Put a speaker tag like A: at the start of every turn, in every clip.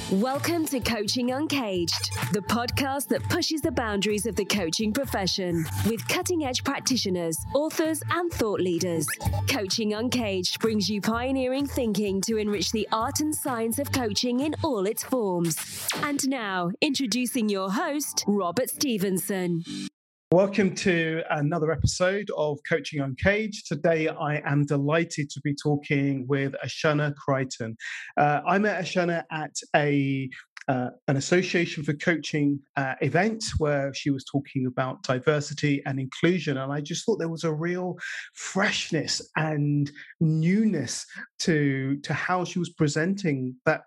A: Welcome to Coaching Uncaged, the podcast that pushes the boundaries of the coaching profession with cutting-edge practitioners, authors, and thought leaders. Coaching Uncaged brings you pioneering thinking to enrich the art and science of coaching in all its forms. And now, introducing your host, Robert Stevenson.
B: Welcome to another episode of Coaching Uncaged. Today, I am delighted to be talking with Ashana Crichton. I met Ashana at an Association for Coaching event where she was talking about diversity and inclusion. And I just thought there was a real freshness and newness to how she was presenting that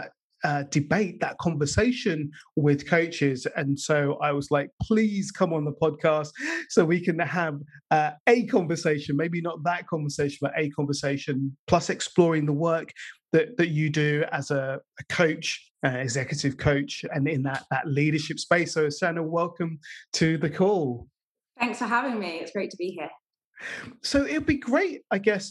B: debate, that conversation with coaches. And so I was like, please come on the podcast so we can have a conversation, maybe not that conversation, but a conversation, plus exploring the work that you do as a coach, executive coach, and in that leadership space. So Ashana, welcome to the call.
C: Thanks for having me. It's great to be here.
B: So it'd be great, I guess.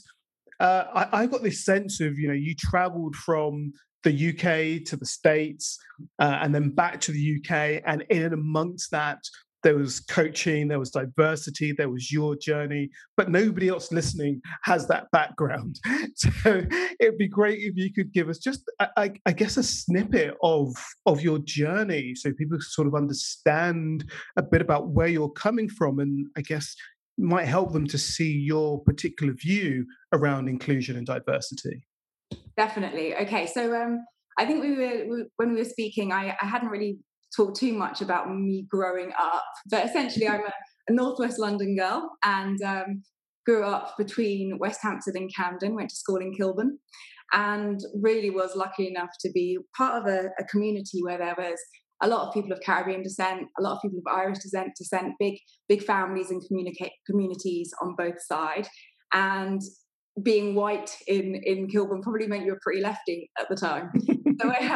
B: I got this sense of, you traveled from the UK to the States and then back to the UK. And in amongst that, there was coaching, there was diversity, there was your journey, but nobody else listening has that background. So it'd be great if you could give us just, I guess, a snippet of your journey so people sort of understand a bit about where you're coming from, and I guess might help them to see your particular view around inclusion and diversity.
C: Definitely. Okay, so I think when we were speaking, I hadn't really talked too much about me growing up, but essentially I'm a Northwest London girl and grew up between West Hampstead and Camden, went to school in Kilburn, and really was lucky enough to be part of a community where there was a lot of people of Caribbean descent, a lot of people of Irish descent, big families and communities on both sides. And being white in Kilburn probably meant you were pretty lefty at the time. So I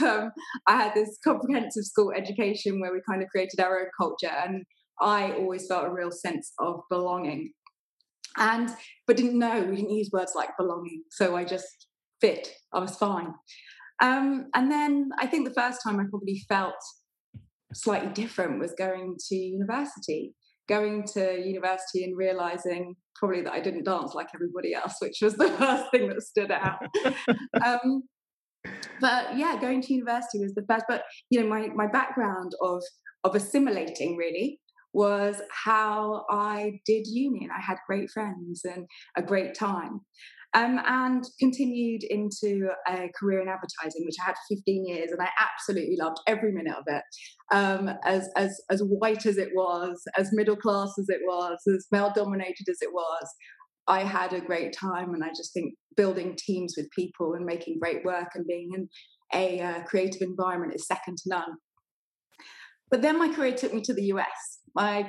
C: had this comprehensive school education where we kind of created our own culture, and I always felt a real sense of belonging. But we didn't use words like belonging, so I just fit. I was fine. And then I think the first time I probably felt slightly different was going to university and realizing probably that I didn't dance like everybody else, which was the first thing that stood out. But yeah, going to university was the first. But my background of assimilating really was how I did uni, and I had great friends and a great time. And continued into a career in advertising, which I had for 15 years, and I absolutely loved every minute of it. As white as it was, as middle class as it was, as male-dominated as it was, I had a great time. And I just think building teams with people and making great work and being in a creative environment is second to none. But then my career took me to the US. At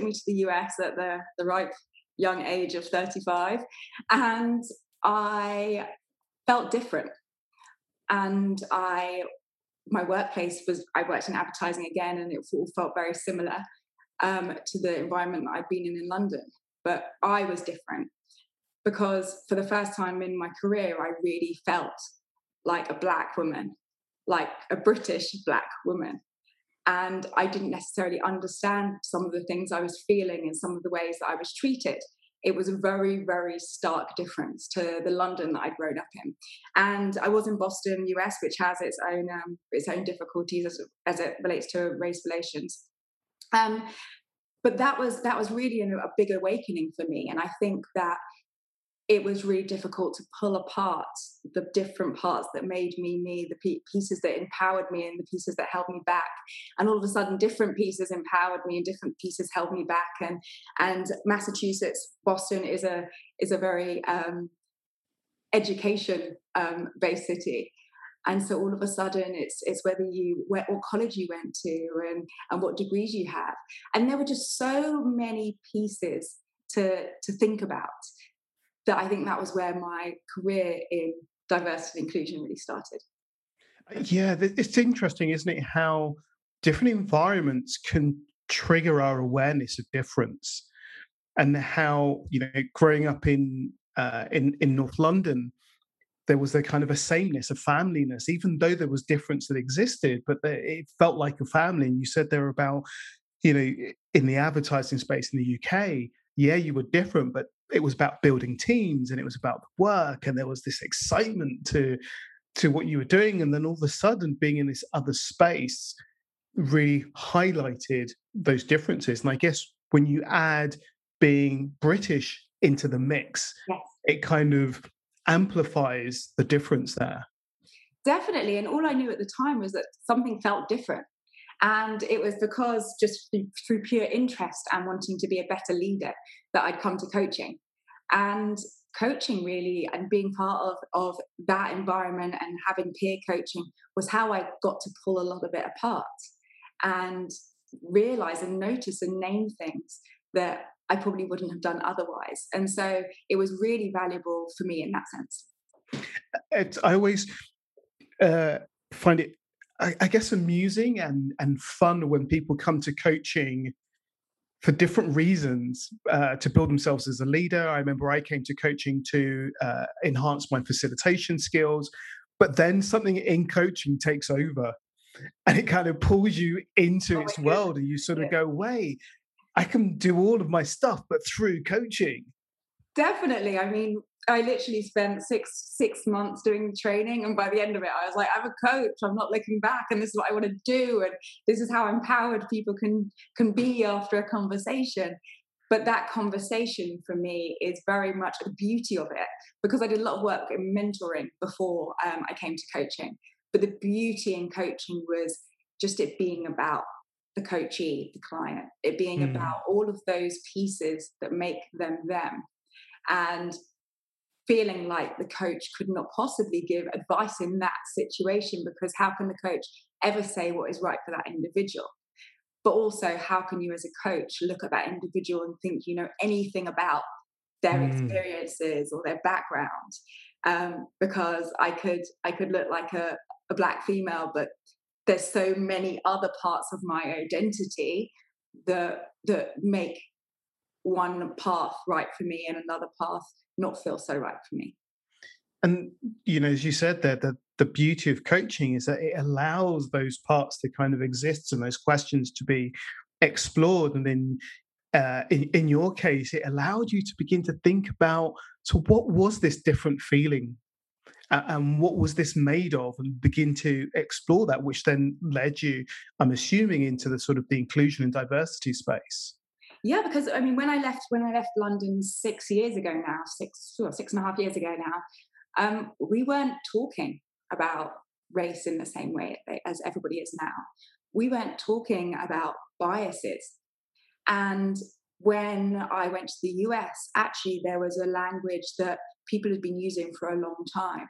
C: the ripe young age of 35, and I felt different. And my workplace I worked in advertising again, and it all felt very similar to the environment that I'd been in London. But I was different because for the first time in my career, I really felt like a Black woman, like a British Black woman. And I didn't necessarily understand some of the things I was feeling and some of the ways that I was treated. It was a very, very stark difference to the London that I'd grown up in. And I was in Boston, US, which has its own difficulties as it relates to race relations. But that was really a big awakening for me. And I think that it was really difficult to pull apart the different parts that made me, the pieces that empowered me and the pieces that held me back. And all of a sudden, different pieces empowered me and different pieces held me back. And Massachusetts, Boston is a very education based city. And so all of a sudden, it's whether what college you went to and what degrees you have. And there were just so many pieces to think about, that I think that was where my career in diversity and inclusion really started.
B: Yeah, it's interesting, isn't it, how different environments can trigger our awareness of difference, and how growing up in North London, there was a kind of a sameness, a familyness, even though there was difference that existed, but it felt like a family. And you said there about, in the advertising space in the UK, yeah, you were different, but it was about building teams and it was about work, and there was this excitement to what you were doing. And then all of a sudden, being in this other space really highlighted those differences. And I guess when you add being British into the mix,
C: Yes.
B: it kind of amplifies the difference there.
C: Definitely. And all I knew at the time was that something felt different. And it was because just through pure interest and wanting to be a better leader that I'd come to coaching. And coaching really, and being part of that environment and having peer coaching, was how I got to pull a lot of it apart and realize and notice and name things that I probably wouldn't have done otherwise. And so it was really valuable for me in that sense.
B: I always find it, I guess, amusing and fun when people come to coaching for different reasons, to build themselves as a leader. I remember I came to coaching to enhance my facilitation skills, but then something in coaching takes over and it kind of pulls you into its world, and you sort of go, wait, I can do all of my stuff, but through coaching.
C: Definitely. I mean, I literally spent six months doing training, and by the end of it, I was like, I'm a coach. I'm not looking back, and this is what I want to do, and this is how empowered people can be after a conversation. But that conversation for me is very much the beauty of it, because I did a lot of work in mentoring before I came to coaching. But the beauty in coaching was just it being about the coachee, the client, it being about all of those pieces that make them them. And feeling like the coach could not possibly give advice in that situation, because how can the coach ever say what is right for that individual? But also, how can you as a coach look at that individual and think you know anything about their experiences or their background? Because I could look like a black female, but there's so many other parts of my identity that make one path right for me and another path not feel so right for me.
B: And, as you said there, the beauty of coaching is that it allows those parts to kind of exist and those questions to be explored. And then in your case, it allowed you to begin to think about, so what was this different feeling? And what was this made of, and begin to explore that, which then led you, I'm assuming, into the sort of the inclusion and diversity space.
C: Yeah, because I mean, when I left London 6 years ago now, 6.5 years ago now, we weren't talking about race in the same way as everybody is now. We weren't talking about biases. And when I went to the US, actually, there was a language that people had been using for a long time.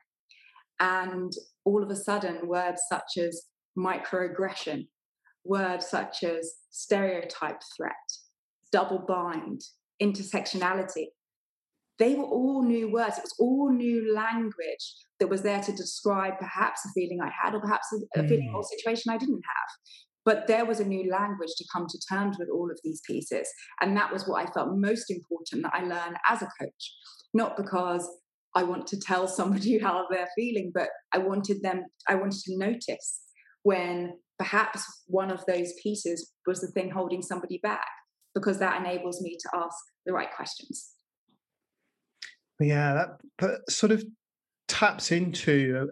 C: And all of a sudden, words such as microaggression, words such as stereotype threat, double bind, intersectionality, they were all new words. It was all new language that was there to describe perhaps a feeling I had, or perhaps a feeling or situation I didn't have. But there was a new language to come to terms with all of these pieces. And that was what I felt most important that I learned as a coach. Not because I want to tell somebody how they're feeling, but I wanted to notice when perhaps one of those pieces was the thing holding somebody back, because that enables me to ask the right questions.
B: Yeah, that sort of taps into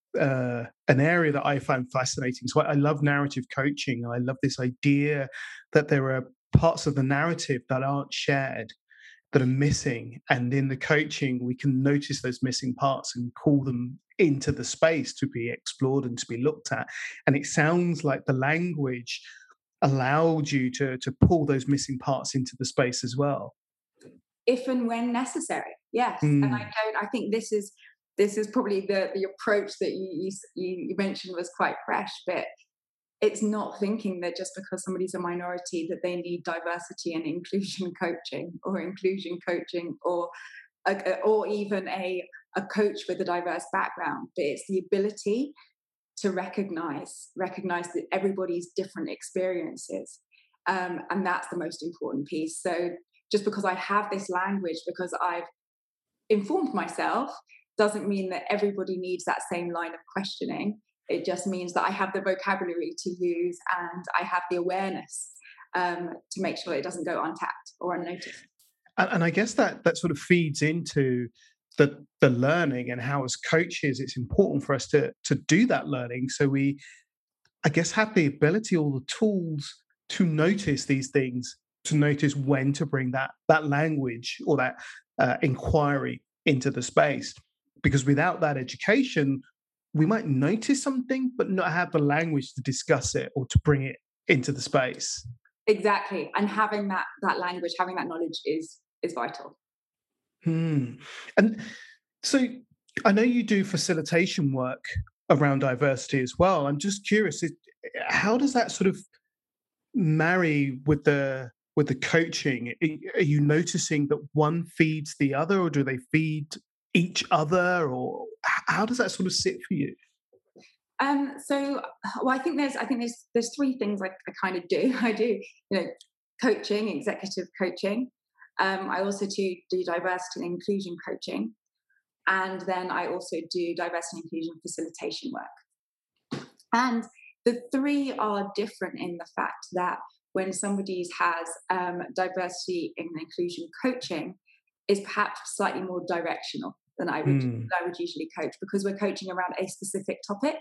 B: an area that I find fascinating. So I love narrative coaching. I love this idea that there are parts of the narrative that aren't shared, that are missing. And in the coaching, we can notice those missing parts and call them into the space to be explored and to be looked at. And it sounds like the language allowed you to pull those missing parts into the space as well.
C: If and when necessary, yes. And I think this is probably the approach that you mentioned was quite fresh, but it's not thinking that just because somebody's a minority that they need diversity and inclusion coaching, or even a coach with a diverse background. But it's the ability to recognize that everybody's different experiences, and that's the most important piece. So just because I have this language, because I've informed myself, doesn't mean that everybody needs that same line of questioning. It just means that I have the vocabulary to use and I have the awareness to make sure it doesn't go untapped or unnoticed.
B: And I guess that sort of feeds into the learning, and how as coaches it's important for us to do that learning, so we, I guess, have the ability or the tools to notice these things, to notice when to bring that language or that inquiry into the space. Because without that education, we might notice something but not have the language to discuss it or to bring it into the space.
C: Exactly. And having that language, having that knowledge is vital.
B: Hmm. And so I know you do facilitation work around diversity as well. I'm just curious, how does that sort of marry with the coaching? Are you noticing that one feeds the other, or do they feed each other, or how does that sort of sit for you?
C: So, well, I think there's three things I kind of do. I do, coaching, executive coaching. I also do diversity and inclusion coaching, and then I also do diversity and inclusion facilitation work. And the three are different in the fact that when somebody has diversity and inclusion coaching, is perhaps slightly more directional than I would usually coach, because we're coaching around a specific topic.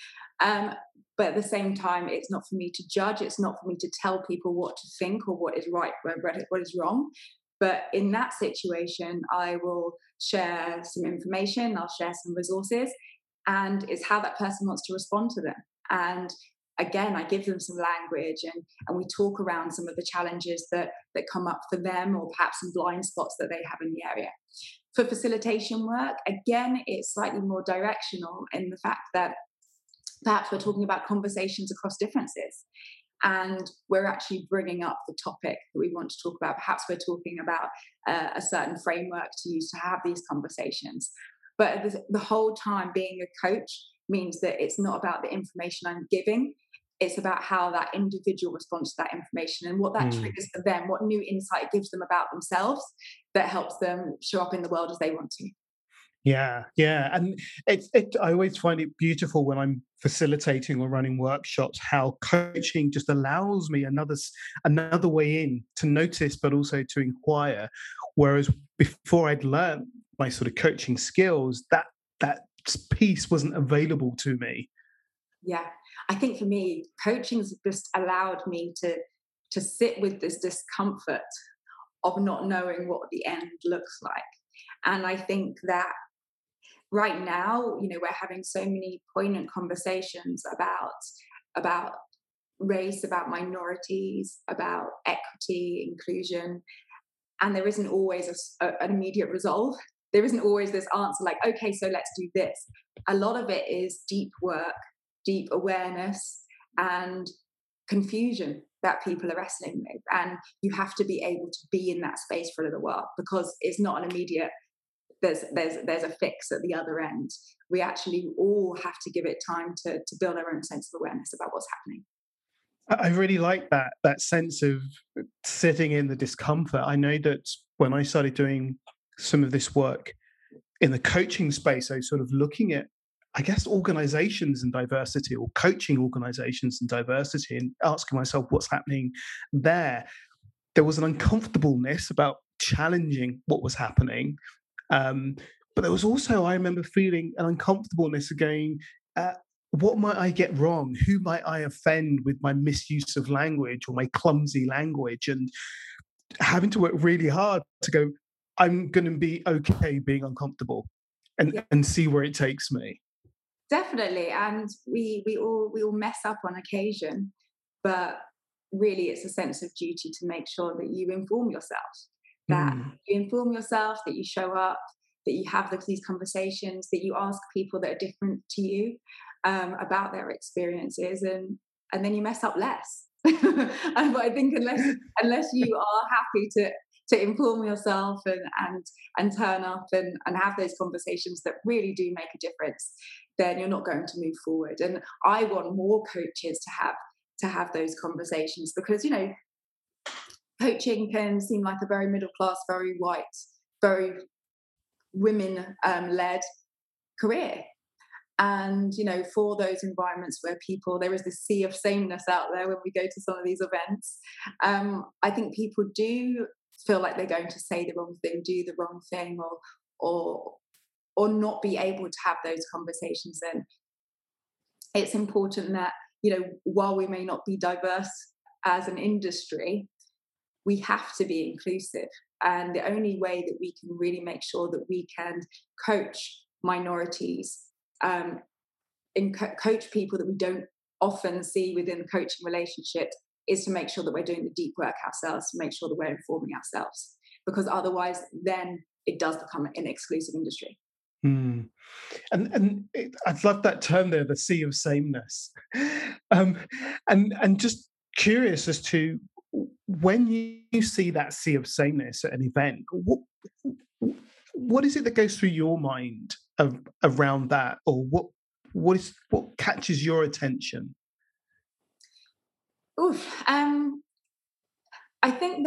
C: But at the same time, it's not for me to judge. It's not for me to tell people what to think or what is right, what is wrong. But in that situation, I will share some information, I'll share some resources, and it's how that person wants to respond to them. And again, I give them some language, and we talk around some of the challenges that come up for them, or perhaps some blind spots that they have in the area. For facilitation work, again, it's slightly more directional in the fact that perhaps we're talking about conversations across differences, and we're actually bringing up the topic that we want to talk about. Perhaps we're talking about a certain framework to use to have these conversations. But the whole time, being a coach means that it's not about the information I'm giving. It's about how that individual responds to that information and what that triggers for them, what new insight it gives them about themselves that helps them show up in the world as they want to.
B: Yeah, yeah, and I always find it beautiful when I'm facilitating or running workshops, how coaching just allows me another way in to notice, but also to inquire. Whereas before I'd learned my sort of coaching skills, that piece wasn't available to me.
C: Yeah, I think for me, coaching's just allowed me to sit with this discomfort of not knowing what the end looks like. And I think that right now, we're having so many poignant conversations about race, about minorities, about equity, inclusion, and there isn't always an immediate resolve. There isn't always this answer like, okay, so let's do this. A lot of it is deep work, deep awareness, and confusion that people are wrestling with. And you have to be able to be in that space for a little while, because it's not an immediate, there's a fix at the other end. We actually all have to give it time to build our own sense of awareness about what's happening.
B: I really like that sense of sitting in the discomfort. I know that when I started doing some of this work in the coaching space, I was sort of looking at, I guess, organizations and diversity, or coaching organizations and diversity, and asking myself what's happening there. There was an uncomfortableness about challenging what was happening. But there was also, I remember feeling an uncomfortableness of going, what might I get wrong? Who might I offend with my misuse of language or my clumsy language? And having to work really hard to go, I'm going to be okay being uncomfortable,
C: Yeah,
B: and see where it takes me.
C: definitely. And we all mess up on occasion, but really it's a sense of duty to make sure that you inform yourself, that
B: Mm.
C: you inform yourself, that you show up, that you have these conversations, that you ask people that are different to you about their experiences, and then you mess up less. And I think unless you are happy to inform yourself and turn up and have those conversations that really do make a difference, then you're not going to move forward. And I want more coaches to have those conversations, because coaching can seem like a very middle class, very white, very women led career. And, for those environments where there is this sea of sameness out there when we go to some of these events, I think people do feel like they're going to say the wrong thing, do the wrong thing, or not be able to have those conversations. And it's important that, while we may not be diverse as an industry, we have to be inclusive. And the only way that we can really make sure that we can coach minorities, and coach people that we don't often see within the coaching relationship, is to make sure that we're doing the deep work ourselves, to make sure that we're informing ourselves, because otherwise then it does become an exclusive industry.
B: Mm. And I'd love that term there, the sea of sameness. And just curious as to, when you see that sea of sameness at an event, what is it that goes through your mind around that, or what catches your attention?
C: Oof. I think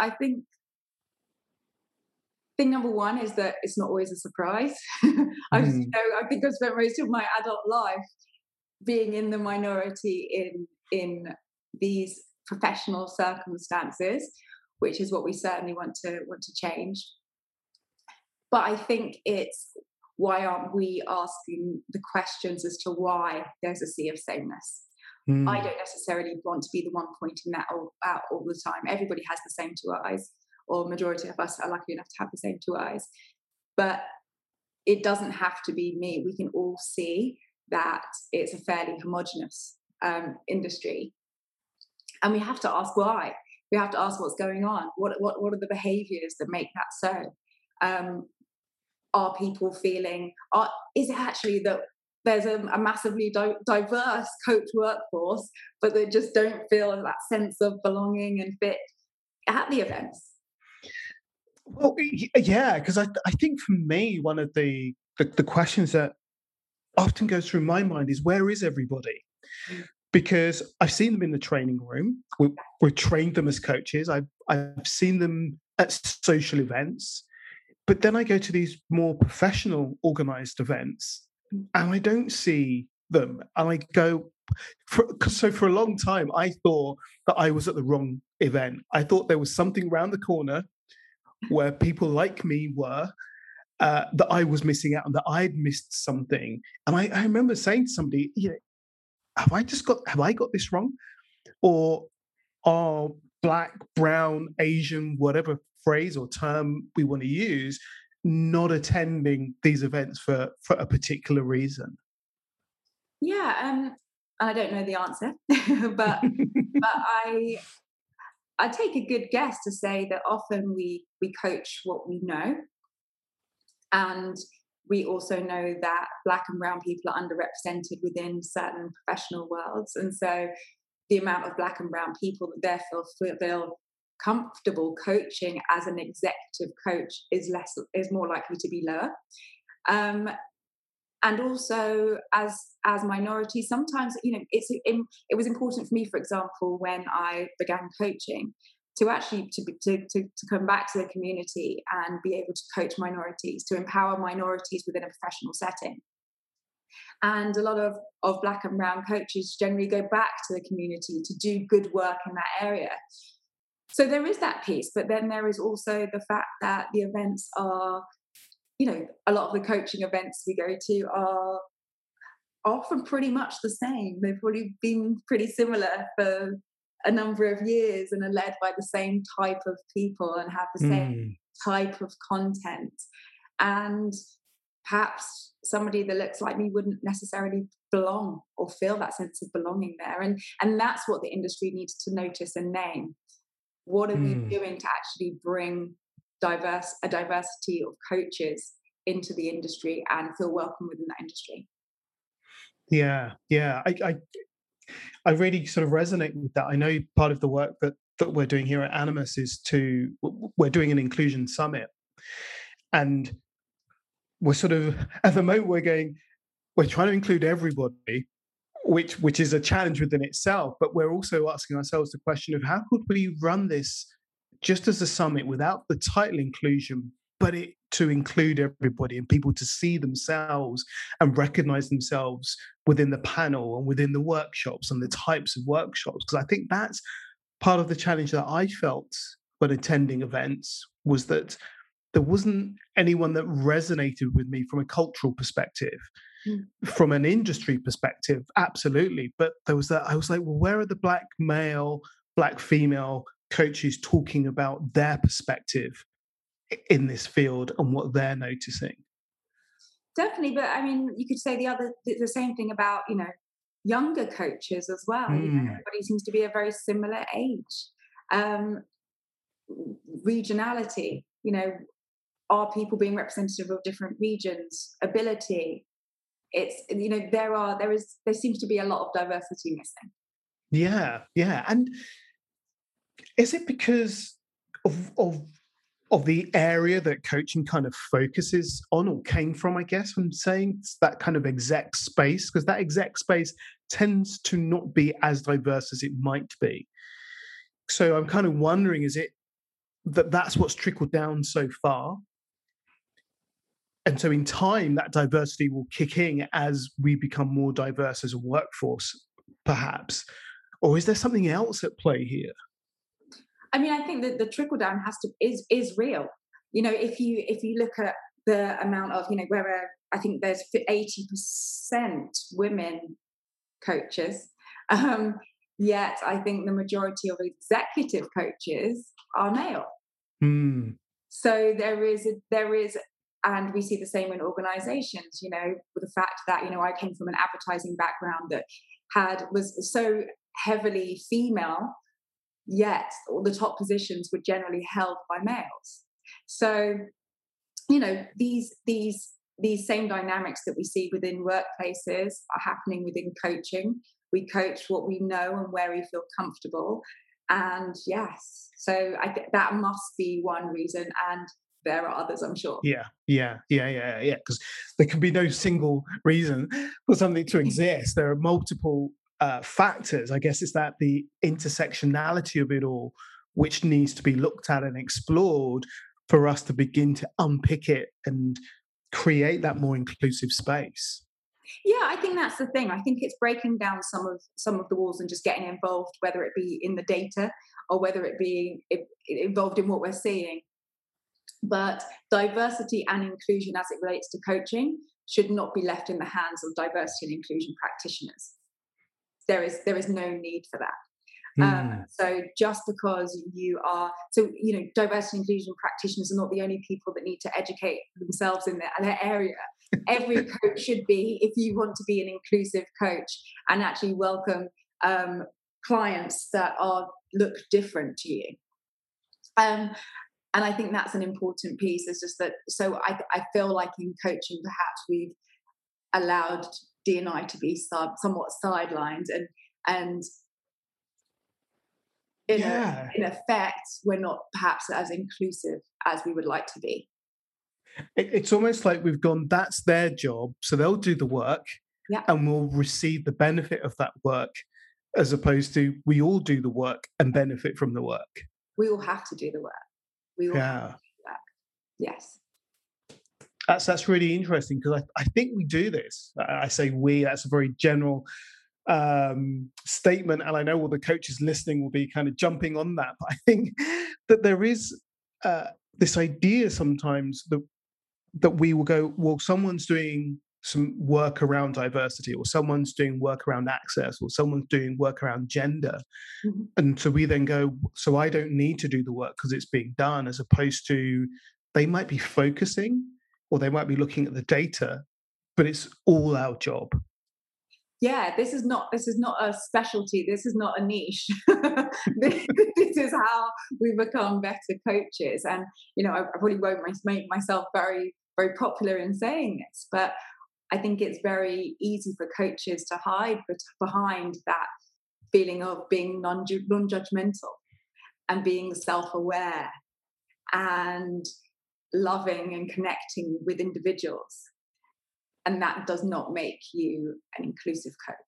C: thing number one is that it's not always a surprise. I think I've spent most of my adult life being in the minority in these professional circumstances, which is what we certainly want to change. But I think it's, why aren't we asking the questions as to why there's a sea of sameness? I don't necessarily want to be the one pointing that out all the time. Everybody has the same two eyes, or majority of us are lucky enough to have the same two eyes. But it doesn't have to be me. We can all see that it's a fairly homogenous industry. And we have to ask why. We have to ask what's going on. What are the behaviours that make that so? Are people feeling, is it actually that there's a massively diverse coach workforce, but they just don't feel that sense of belonging and fit at the events?
B: Well, yeah, because I think for me, one of the questions that often goes through my mind is, where is everybody? Because I've seen them in the training room. We've trained them as coaches. I've seen them at social events. But then I go to these more professional, organised events, and I don't see them. And I go, so for a long time, I thought that I was at the wrong event. I thought there was something around the corner where people like me were, that I was missing out on, that I'd missed something. And I remember saying to somebody, have I got this wrong? Or are Black, brown, Asian, whatever phrase or term we want to use, not attending these events for a particular reason?
C: Yeah, I don't know the answer, but I take a good guess to say that often we coach what we know, and we also know that Black and brown people are underrepresented within certain professional worlds, and so the amount of Black and brown people that therefore feel comfortable coaching as an executive coach is more likely to be lower. And also as minorities, sometimes it was important for me, for example, when I began coaching, to actually to come back to the community and be able to coach minorities, to empower minorities within a professional setting. And a lot of Black and brown coaches generally go back to the community to do good work in that area. So there is that piece, but then there is also the fact that the events are, a lot of the coaching events we go to are often pretty much the same. They've probably been pretty similar for a number of years and are led by the same type of people and have the same type of content. And perhaps somebody that looks like me wouldn't necessarily belong or feel that sense of belonging there. And that's what the industry needs to notice and name. What are we doing to actually bring a diversity of coaches into the industry and feel welcome within that industry?
B: Yeah. I really sort of resonate with that. I know part of the work that we're doing here at Animus is we're doing an inclusion summit, and we're sort of, at the moment, we're trying to include everybody, which is a challenge within itself. But we're also asking ourselves the question of, how could we run this just as a summit without the title inclusion, but it to include everybody and people to see themselves and recognize themselves within the panel and within the workshops and the types of workshops. Because I think that's part of the challenge that I felt when attending events, was that there wasn't anyone that resonated with me from a cultural perspective. From an industry perspective, absolutely. But there was that, I was like, well, where are the black male, black female coaches talking about their perspective in this field and what they're noticing?
C: Definitely, but I mean, you could say the same thing about, younger coaches as well. Everybody seems to be a very similar age. Regionality, are people being representative of different regions? Ability. It's, there seems to be a lot of diversity missing.
B: Yeah. And is it because of the area that coaching kind of focuses on, or came from, I guess I'm saying, it's that kind of exec space? Because that exec space tends to not be as diverse as it might be. So I'm kind of wondering, is it that's what's trickled down so far? And so in time, that diversity will kick in as we become more diverse as a workforce, perhaps? Or is there something else at play here?
C: I mean, I think that the trickle down is real. If you look at the amount of, where I think there's 80% women coaches, yet I think the majority of executive coaches are male. So there is, and we see the same in organizations, with the fact that, I came from an advertising background that was so heavily female, yet all the top positions were generally held by males. So, these same dynamics that we see within workplaces are happening within coaching. We coach what we know and where we feel comfortable. And yes, so I think that must be one reason. And there are others, I'm sure.
B: Yeah. Because there can be no single reason for something to exist. There are multiple factors. I guess it's that the intersectionality of it all, which needs to be looked at and explored for us to begin to unpick it and create that more inclusive space.
C: Yeah, I think that's the thing. I think it's breaking down some of the walls and just getting involved, whether it be in the data or whether it be involved in what we're seeing. But diversity and inclusion as it relates to coaching should not be left in the hands of diversity and inclusion practitioners. There is no need for that. So just because diversity and inclusion practitioners are not the only people that need to educate themselves in their area. Every coach should be, if you want to be an inclusive coach and actually welcome clients that look different to you. And I think that's an important piece. It's just that, so I feel like in coaching, perhaps we've allowed D&I to be somewhat sidelined, and in effect, we're not perhaps as inclusive as we would like to be.
B: It's almost like we've gone, that's their job, so they'll do the work, and we'll receive the benefit of that work, as opposed to we all do the work and benefit from the work.
C: We all have to do the work. We all have to do that. Yes.
B: That's really interesting, because I think we do this. I say we, that's a very general statement, and I know all the coaches listening will be kind of jumping on that, but I think that there is this idea sometimes that we will go, well, someone's doing some work around diversity, or someone's doing work around access, or someone's doing work around gender. And so we then go, so I don't need to do the work because it's being done, as opposed to they might be focusing, or they might be looking at the data, but it's all our job.
C: Yeah, this is not a specialty. This is not a niche. This is how we become better coaches. And I probably won't make myself very, very popular in saying this, but I think it's very easy for coaches to hide behind that feeling of being non-judgmental and being self-aware and loving and connecting with individuals. And that does not make you an inclusive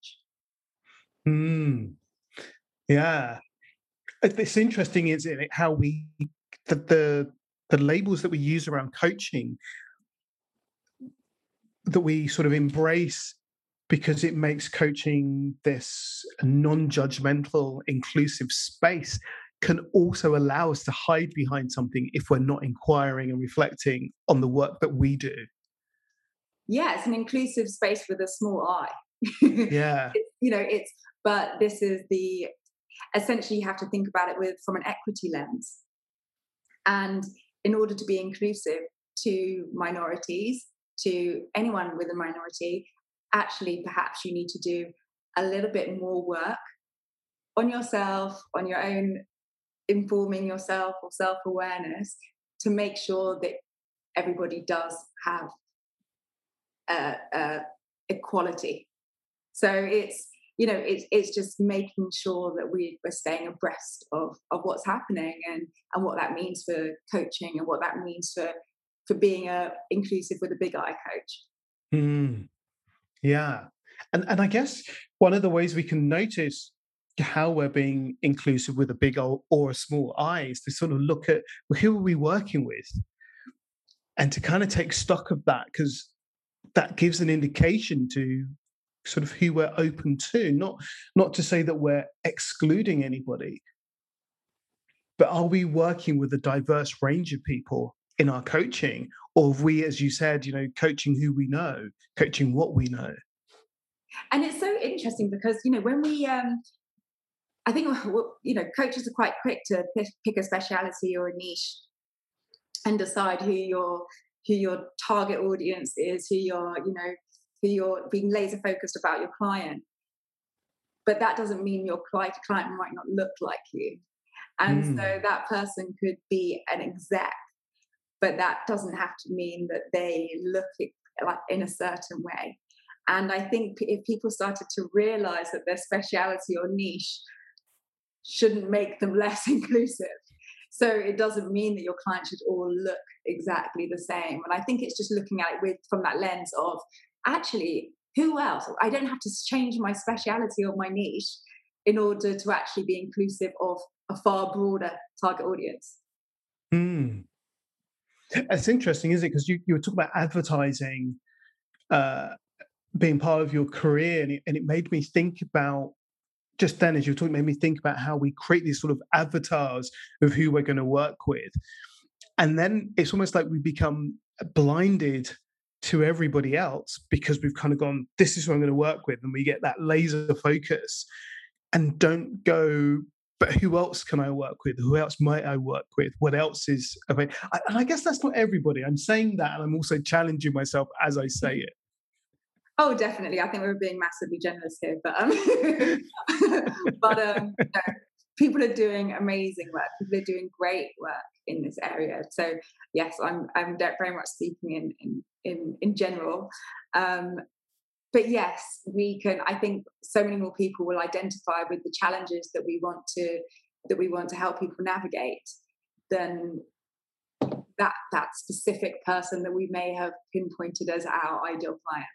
C: coach.
B: Yeah. It's interesting, isn't it, how the the labels that we use around coaching, that we sort of embrace because it makes coaching this non-judgmental, inclusive space, can also allow us to hide behind something if we're not inquiring and reflecting on the work that we do.
C: Yeah, it's an inclusive space with a small I.
B: Yeah.
C: But this is essentially you have to think about it from an equity lens. And in order to be inclusive to minorities, to anyone with a minority, actually perhaps you need to do a little bit more work on yourself, on your own informing yourself or self-awareness, to make sure that everybody does have equality. So it's just making sure that we're staying abreast of what's happening and what that means for coaching and what that means for being inclusive with a big I coach.
B: Yeah. And I guess one of the ways we can notice how we're being inclusive with a big or a small I is to sort of look at, well, who are we working with? And to kind of take stock of that, because that gives an indication to sort of who we're open to, not to say that we're excluding anybody, but are we working with a diverse range of people in our coaching? Or have we, as you said, coaching who we know, coaching what we know?
C: And it's so interesting because, when we, I think, coaches are quite quick to pick a speciality or a niche and decide who your target audience is, who you're being laser focused about your client. But that doesn't mean your client might not look like you. And so that person could be an exec, but that doesn't have to mean that they look like in a certain way. And I think if people started to realize that their speciality or niche shouldn't make them less inclusive. So it doesn't mean that your client should all look exactly the same. And I think it's just looking at it from that lens of, actually, who else? I don't have to change my speciality or my niche in order to actually be inclusive of a far broader target audience.
B: It's interesting, isn't it? Because you were talking about advertising being part of your career, and it made me think about, just then as you were talking, made me think about how we create these sort of avatars of who we're going to work with. And then it's almost like we become blinded to everybody else because we've kind of gone, this is who I'm going to work with. And we get that laser focus and don't go, but who else can I work with? Who else might I work with? What else is available? And I guess that's not everybody. I'm saying that, and I'm also challenging myself as I say it.
C: Oh, definitely. I think we're being massively generous here, but people are doing amazing work. People are doing great work in this area. So yes, I'm very much speaking in general. But yes, we can. I think so many more people will identify with the challenges that we want to help people navigate than that specific person that we may have pinpointed as our ideal client.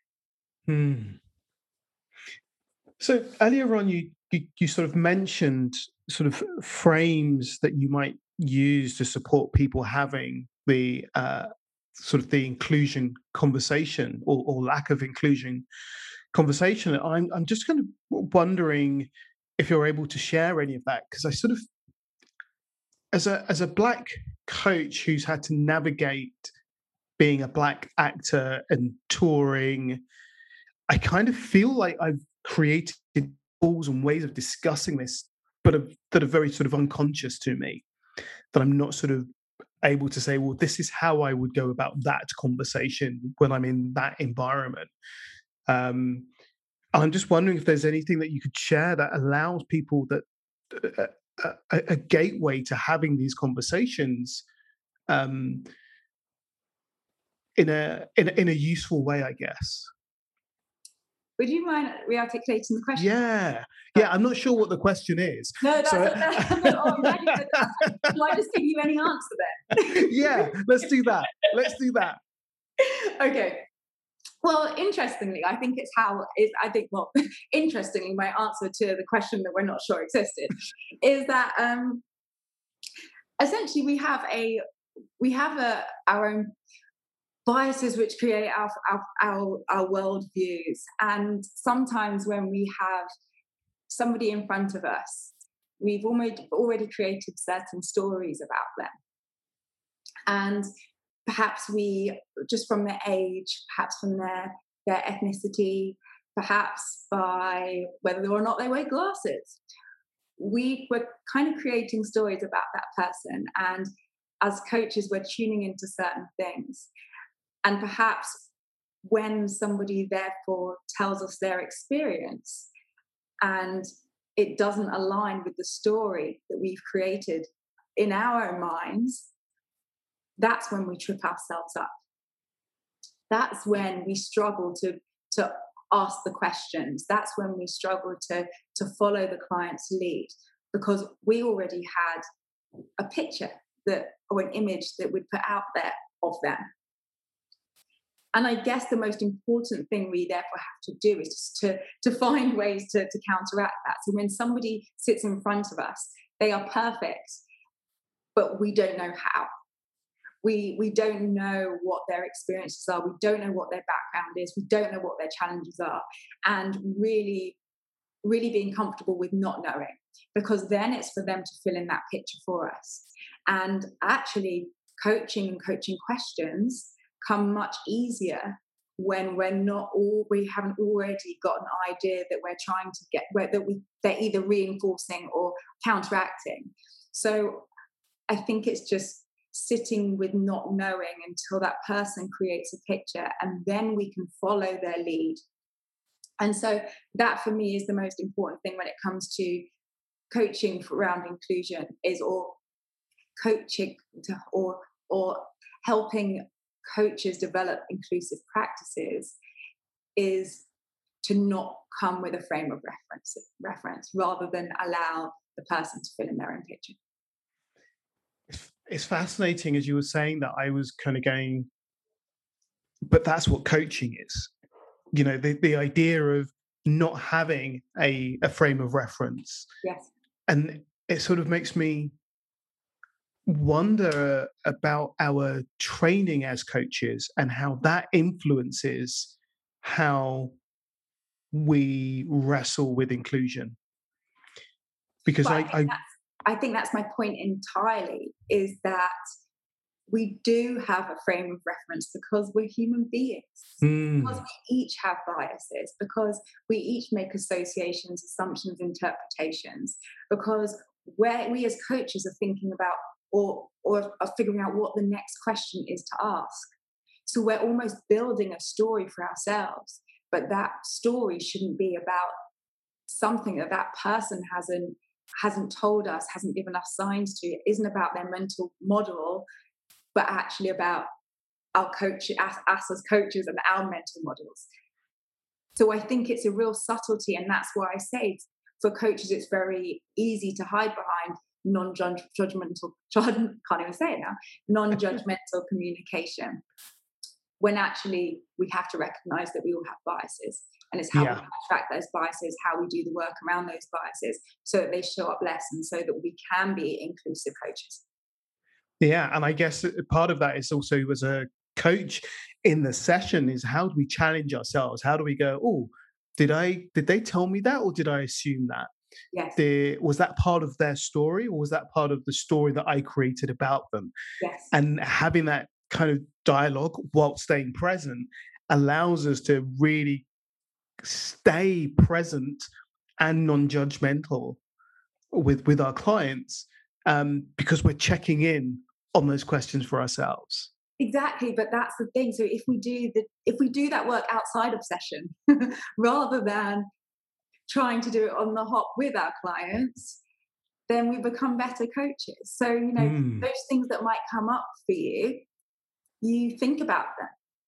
B: So earlier on, you sort of mentioned sort of frames that you might use to support people having the sort of the inclusion conversation or lack of inclusion conversation. I'm just kind of wondering if you're able to share any of that, because I sort of, as a Black coach who's had to navigate being a Black actor and touring, I kind of feel like I've created tools and ways of discussing this, but that are very sort of unconscious to me, that I'm not sort of able to say, well, this is how I would go about that conversation when I'm in that environment. I'm just wondering if there's anything that you could share that allows people that a gateway to having these conversations in a useful way, I guess.
C: Would you mind re-articulating the question?
B: Yeah. I'm not sure what the question is.
C: No, that's Shall I just give you any answer then?
B: Yeah, let's do that.
C: Okay. Well, interestingly, I think interestingly, my answer to the question that we're not sure existed is that essentially we have a we have our own biases which create our worldviews. And sometimes when we have somebody in front of us, we've already created certain stories about them. And perhaps we, just from their age, perhaps from their ethnicity, perhaps by whether or not they wear glasses, we were kind of creating stories about that person. And as coaches, we're tuning into certain things. And perhaps when somebody therefore tells us their experience and it doesn't align with the story that we've created in our own minds, that's when we trip ourselves up. That's when we struggle to ask the questions. That's when we struggle to follow the client's lead, because we already had a picture or an image that we'd put out there of them. And I guess the most important thing we therefore have to do is just to find ways to counteract that. So when somebody sits in front of us, they are perfect, but we don't know how. We don't know what their experiences are. We don't know what their background is. We don't know what their challenges are. And really, really being comfortable with not knowing, because then it's for them to fill in that picture for us. And actually, coaching and coaching questions come much easier when we haven't already got an idea that we're trying to get, they're either reinforcing or counteracting. So I think it's just sitting with not knowing until that person creates a picture, and then we can follow their lead. And so that for me is the most important thing when it comes to coaching around inclusion, is or coaching or helping coaches develop inclusive practices, is to not come with a frame of reference rather than allow the person to fill in their own picture.
B: It's fascinating, as you were saying that, I was kind of going, but that's what coaching is. You know, the idea of not having a frame of reference.
C: Yes.
B: And it sort of makes me wonder about our training as coaches and how that influences how we wrestle with inclusion. Because
C: I think that's my point entirely, is that we do have a frame of reference because we're human beings, because we each have biases, because we each make associations, assumptions, interpretations, because we as coaches are thinking about or are figuring out what the next question is to ask. So we're almost building a story for ourselves, but that story shouldn't be about something that person hasn't told us, hasn't given us signs to. It isn't about their mental model, but actually about us as coaches and our mental models. So I think it's a real subtlety, and that's why I say for coaches it's very easy to hide behind non-judgmental, can't even say it now, non-judgmental communication, when actually we have to recognize that we all have biases, and it's how we track those biases, how we do the work around those biases so that they show up less, and so that we can be inclusive coaches.
B: Yeah, and I guess part of that is also, as a coach in the session, is how do we challenge ourselves? How do we go, oh, did they tell me that, or did I assume that?
C: Yes.
B: Was that part of their story, or was that part of the story that I created about them?
C: Yes.
B: And having that kind of dialogue while staying present allows us to really stay present and non-judgmental with our clients, because we're checking in on those questions for ourselves.
C: Exactly, but that's the thing. So if we do that work outside of session, rather than trying to do it on the hop with our clients, then we become better coaches. So, those things that might come up for you, you think about them,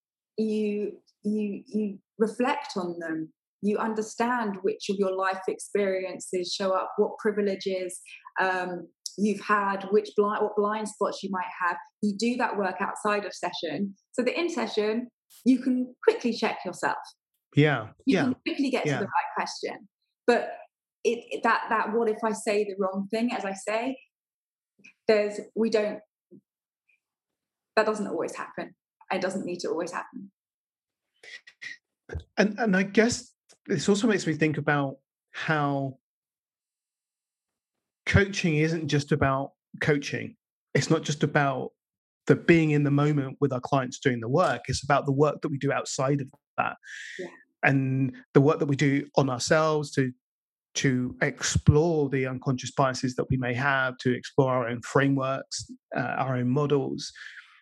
C: you reflect on them, you understand which of your life experiences show up, what privileges you've had, what blind spots you might have. You do that work outside of session, so that in session you can quickly check yourself. You can quickly get to the right question. But that what if I say the wrong thing, as I say, that doesn't always happen. It doesn't need to always happen.
B: And I guess this also makes me think about how coaching isn't just about coaching. It's not just about the being in the moment with our clients doing the work. It's about the work that we do outside of that,
C: Yeah.
B: and the work that we do on ourselves to explore the unconscious biases that we may have, to explore our own frameworks, our own models,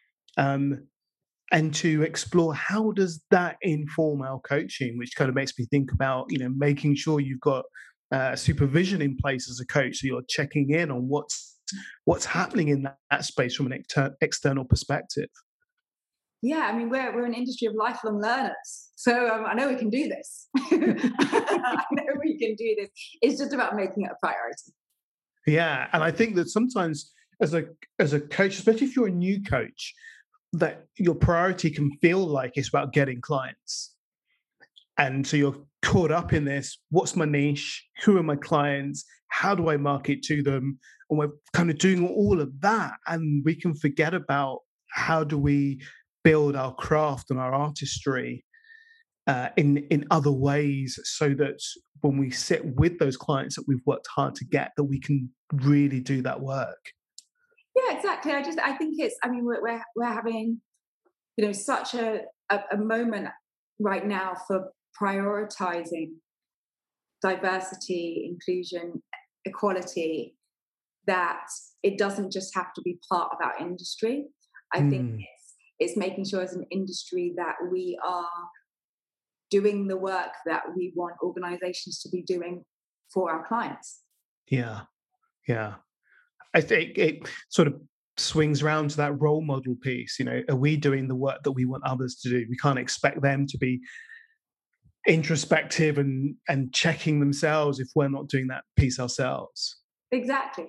B: and to explore how does that inform our coaching, which kind of makes me think about, making sure you've got supervision in place as a coach, so you're checking in on what's happening in that space from an external perspective.
C: Yeah, I mean, we're an industry of lifelong learners, so I know we can do this. I know we can do this. It's just about making it a priority.
B: Yeah, and I think that sometimes as a coach, especially if you're a new coach, that your priority can feel like it's about getting clients, and so you're caught up in this: what's my niche? Who are my clients? How do I market to them? And we're kind of doing all of that, and we can forget about how do we build our craft and our artistry in other ways, so that when we sit with those clients that we've worked hard to get, that we can really do that work.
C: Yeah, exactly. I think it's. I mean, we're having, such a moment right now for prioritizing diversity, inclusion, equality, that it doesn't just have to be part of our industry. I think it's making sure as an industry that we are doing the work that we want organizations to be doing for our clients.
B: Yeah. I think it sort of swings around to that role model piece. Are we doing the work that we want others to do? We can't expect them to be introspective and checking themselves if we're not doing that piece ourselves.
C: Exactly.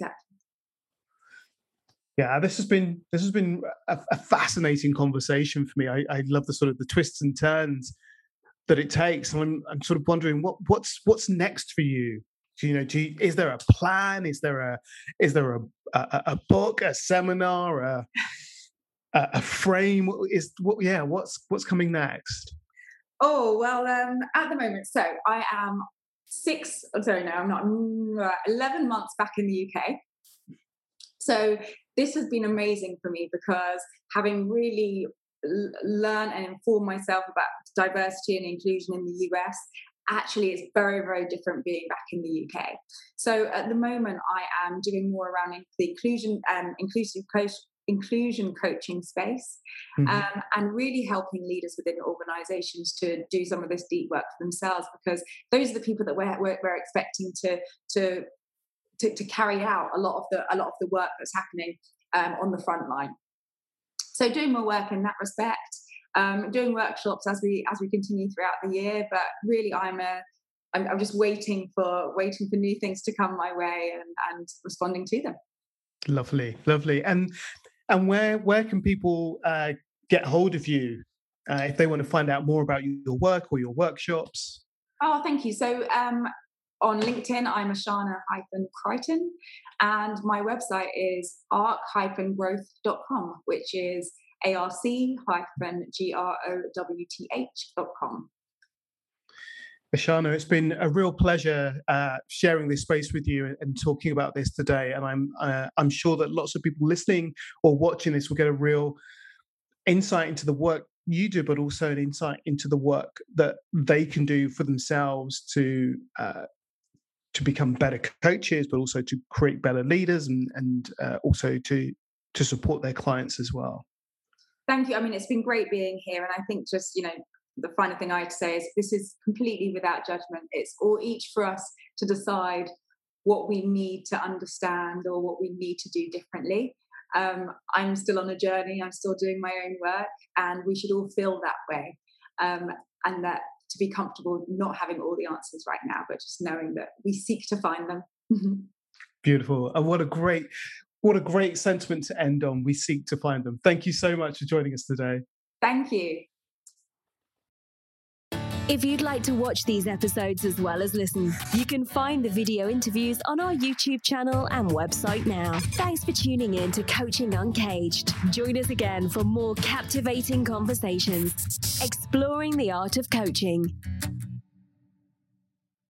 B: Yeah, this has been a fascinating conversation for me. I love the sort of the twists and turns that it takes, and I'm sort of wondering what's next for you. Is there a plan? Is there a book, a seminar, a frame? What's coming next?
C: Oh well, at the moment, so I am 11 months back in the UK. So this has been amazing for me, because having really learned and informed myself about diversity and inclusion in the US, actually it's very, very different being back in the UK. So at the moment, I am doing more around the inclusion coaching space, and really helping leaders within organizations to do some of this deep work for themselves, because those are the people that we're expecting to carry out a lot of the work that's happening on the front line. So doing more work in that respect, doing workshops as we continue throughout the year. But really, I'm just waiting for new things to come my way and responding to them.
B: Lovely. And where can people get hold of you if they want to find out more about your work or your workshops?
C: Oh, thank you. So on LinkedIn, I'm Ashana-Crichton, and my website is arc-growth.com, which is arc-growth.com.
B: Ashana, it's been a real pleasure sharing this space with you and talking about this today. And I'm sure that lots of people listening or watching this will get a real insight into the work you do, but also an insight into the work that they can do for themselves to become better coaches, but also to create better leaders and also to support their clients as well.
C: Thank you. I mean, it's been great being here. And I think just, the final thing I have to say is this is completely without judgment. It's all each for us to decide what we need to understand or what we need to do differently. I'm still on a journey. I'm still doing my own work, and we should all feel that way. And that to be comfortable not having all the answers right now, but just knowing that we seek to find them.
B: Beautiful. And what a great sentiment to end on. We seek to find them. Thank you so much for joining us today.
C: Thank you.
A: If you'd like to watch these episodes as well as listen, you can find the video interviews on our YouTube channel and website now. Thanks for tuning in to Coaching Uncaged. Join us again for more captivating conversations, exploring the art of coaching.